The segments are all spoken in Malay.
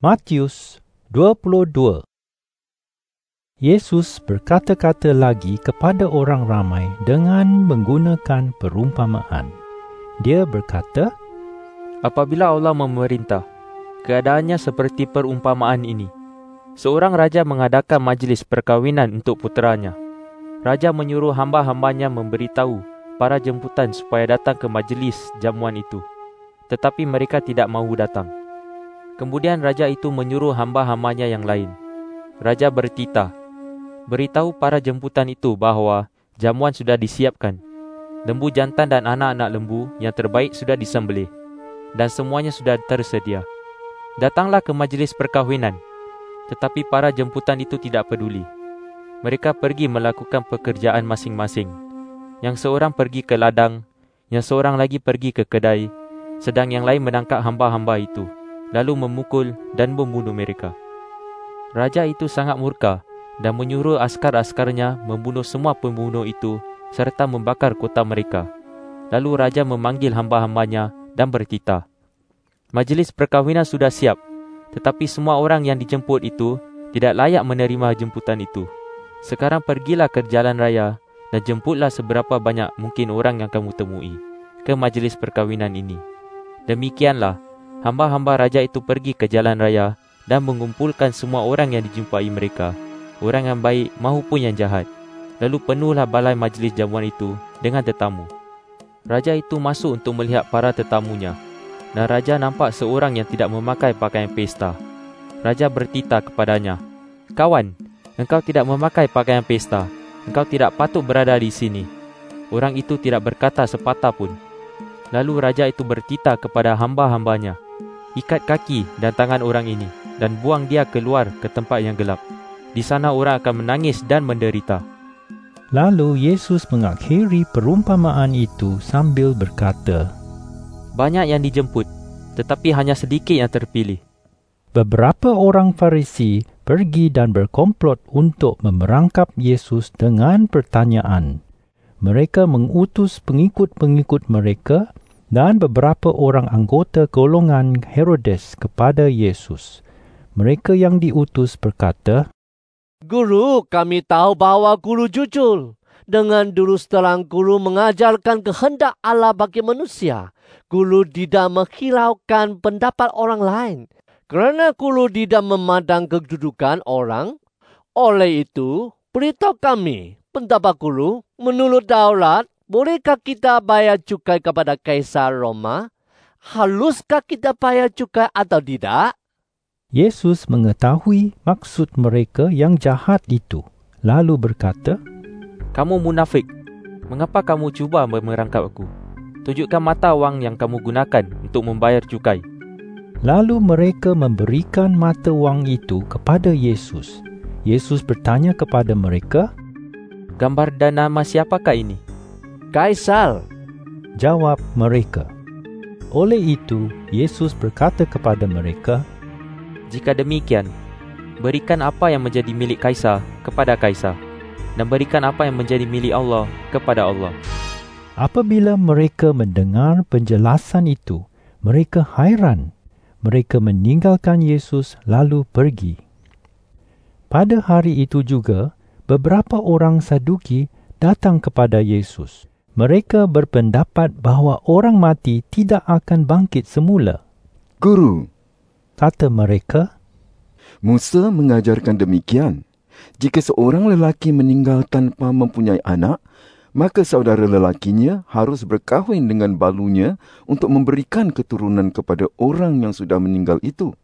Matius 22. Yesus berkata-kata lagi kepada orang ramai dengan menggunakan perumpamaan. Dia berkata, Apabila Allah memerintah, keadaannya seperti perumpamaan ini. Seorang raja mengadakan majlis perkahwinan untuk puteranya. Raja menyuruh hamba-hambanya memberitahu para jemputan supaya datang ke majlis jamuan itu. Tetapi mereka tidak mahu datang. Kemudian raja itu menyuruh hamba-hambanya yang lain. Raja bertitah, beritahu para jemputan itu bahawa jamuan sudah disiapkan. Lembu jantan dan anak-anak lembu yang terbaik sudah disembelih, dan semuanya sudah tersedia. Datanglah ke majlis perkahwinan. Tetapi para jemputan itu tidak peduli. Mereka pergi melakukan pekerjaan masing-masing. Yang seorang pergi ke ladang, yang seorang lagi pergi ke kedai, sedang yang lain menangkap hamba-hamba itu, lalu memukul dan membunuh mereka. Raja itu sangat murka dan menyuruh askar-askarnya membunuh semua pembunuh itu serta membakar kota mereka. Lalu raja memanggil hamba-hambanya dan bertitah, Majlis perkahwinan sudah siap, tetapi semua orang yang dijemput itu tidak layak menerima jemputan itu. Sekarang pergilah ke jalan raya dan jemputlah seberapa banyak mungkin orang yang kamu temui ke majlis perkahwinan ini. Demikianlah, hamba-hamba raja itu pergi ke jalan raya dan mengumpulkan semua orang yang dijumpai mereka, orang yang baik maupun yang jahat. Lalu penuhlah balai majlis jamuan itu dengan tetamu. Raja itu masuk untuk melihat para tetamunya, dan raja nampak seorang yang tidak memakai pakaian pesta. Raja bertitah kepadanya, Kawan, engkau tidak memakai pakaian pesta, engkau tidak patut berada di sini. Orang itu tidak berkata sepatah pun. Lalu raja itu bertitah kepada hamba-hambanya, Ikat kaki dan tangan orang ini dan buang dia keluar ke tempat yang gelap. Di sana orang akan menangis dan menderita. Lalu Yesus mengakhiri perumpamaan itu sambil berkata, Banyak yang dijemput, tetapi hanya sedikit yang terpilih. Beberapa orang Farisi pergi dan berkomplot untuk memerangkap Yesus dengan pertanyaan. Mereka mengutus pengikut-pengikut mereka dan beberapa orang anggota golongan Herodes kepada Yesus. Mereka yang diutus berkata, Guru, kami tahu bahawa Guru jujur. Dengan terus terang Guru mengajarkan kehendak Allah bagi manusia. Guru tidak menghiraukan pendapat orang lain. Kerana Guru tidak memandang kedudukan orang. Oleh itu, beritahu kami, pendapat Guru, menurut Taurat, bolehkah kita bayar cukai kepada Kaisar Roma? Haruskah kita bayar cukai atau tidak? Yesus mengetahui maksud mereka yang jahat itu, lalu berkata, Kamu munafik, mengapa kamu cuba memerangkap aku? Tunjukkan mata wang yang kamu gunakan untuk membayar cukai. Lalu mereka memberikan mata wang itu kepada Yesus. Yesus bertanya kepada mereka, Gambar dan nama siapakah ini? Kaisar, jawab mereka. Oleh itu, Yesus berkata kepada mereka, Jika demikian, berikan apa yang menjadi milik Kaisar kepada Kaisar, dan berikan apa yang menjadi milik Allah kepada Allah. Apabila mereka mendengar penjelasan itu, mereka hairan. Mereka meninggalkan Yesus lalu pergi. Pada hari itu juga, beberapa orang Saduki datang kepada Yesus. Mereka berpendapat bahawa orang mati tidak akan bangkit semula. Guru, kata mereka, Musa mengajarkan demikian. Jika seorang lelaki meninggal tanpa mempunyai anak, maka saudara lelakinya harus berkahwin dengan balunya untuk memberikan keturunan kepada orang yang sudah meninggal itu.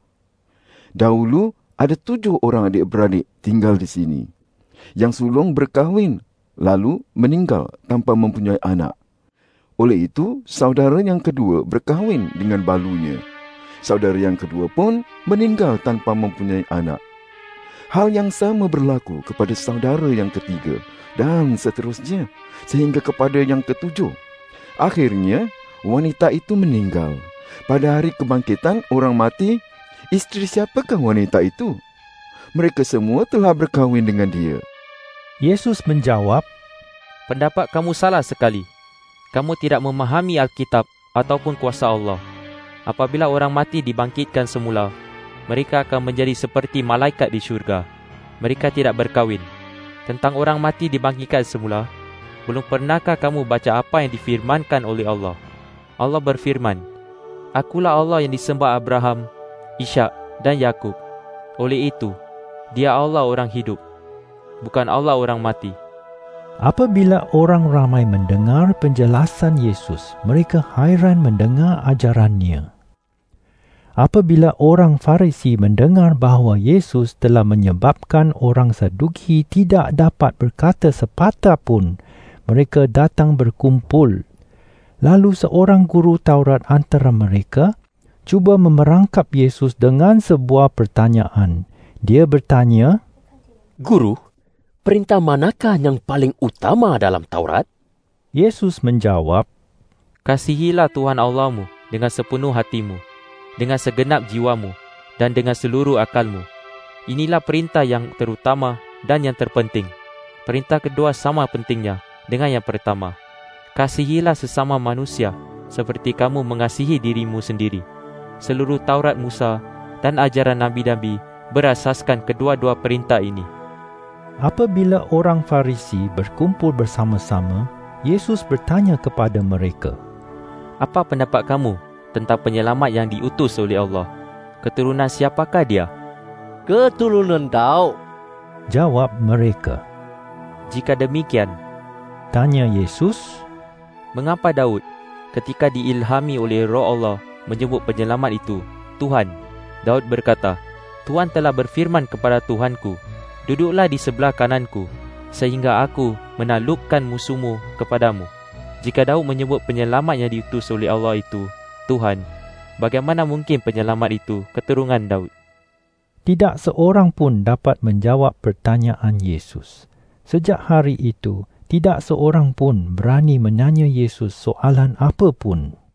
Dahulu ada 7 orang adik-beradik tinggal di sini. Yang sulung berkahwin, lalu meninggal tanpa mempunyai anak. Oleh itu, saudara yang kedua berkahwin dengan balunya. Saudara yang kedua pun meninggal tanpa mempunyai anak. Hal yang sama berlaku kepada saudara yang ketiga dan seterusnya sehingga kepada yang ketujuh. Akhirnya, wanita itu meninggal. Pada hari kebangkitan orang mati, isteri siapakah wanita itu? Mereka semua telah berkahwin dengan dia. Yesus menjawab, Pendapat kamu salah sekali. Kamu tidak memahami Alkitab ataupun kuasa Allah. Apabila orang mati dibangkitkan semula, Mereka akan menjadi seperti malaikat di syurga. Mereka tidak berkahwin. Tentang orang mati dibangkitkan semula, belum pernahkah kamu baca apa yang difirmankan oleh Allah? Allah berfirman, Akulah Allah yang disembah Abraham, Ishak dan Yakub. Oleh itu, Dia Allah orang hidup, bukan Allah orang mati. Apabila orang ramai mendengar penjelasan Yesus, mereka hairan mendengar ajarannya. Apabila orang Farisi mendengar bahawa Yesus telah menyebabkan orang Saduki tidak dapat berkata sepatah pun, mereka datang berkumpul. Lalu seorang guru Taurat antara mereka cuba memerangkap Yesus dengan sebuah pertanyaan. Dia bertanya, Guru, perintah manakah yang paling utama dalam Taurat? Yesus menjawab, Kasihilah Tuhan Allahmu dengan sepenuh hatimu, dengan segenap jiwamu, dan dengan seluruh akalmu. Inilah perintah yang terutama dan yang terpenting. Perintah kedua sama pentingnya dengan yang pertama. Kasihilah sesama manusia seperti kamu mengasihi dirimu sendiri. Seluruh Taurat Musa dan ajaran Nabi-Nabi berasaskan kedua-dua perintah ini. Apabila orang Farisi berkumpul bersama-sama, Yesus bertanya kepada mereka, Apa pendapat kamu tentang penyelamat yang diutus oleh Allah? Keturunan siapakah dia? Keturunan Daud. Jawab mereka. Jika demikian, Tanya Yesus, mengapa Daud ketika diilhami oleh Roh Allah menyebut penyelamat itu Tuhan? Daud berkata, Tuhan telah berfirman kepada Tuhanku, Duduklah di sebelah kananku, sehingga aku menaklukkan musuhmu kepadamu. Jika Daud menyebut penyelamat yang diutus oleh Allah itu Tuhan, bagaimana mungkin penyelamat itu keturunan Daud? tidak seorang pun dapat menjawab pertanyaan Yesus. Sejak hari itu, tidak seorang pun berani menanya Yesus soalan apa pun.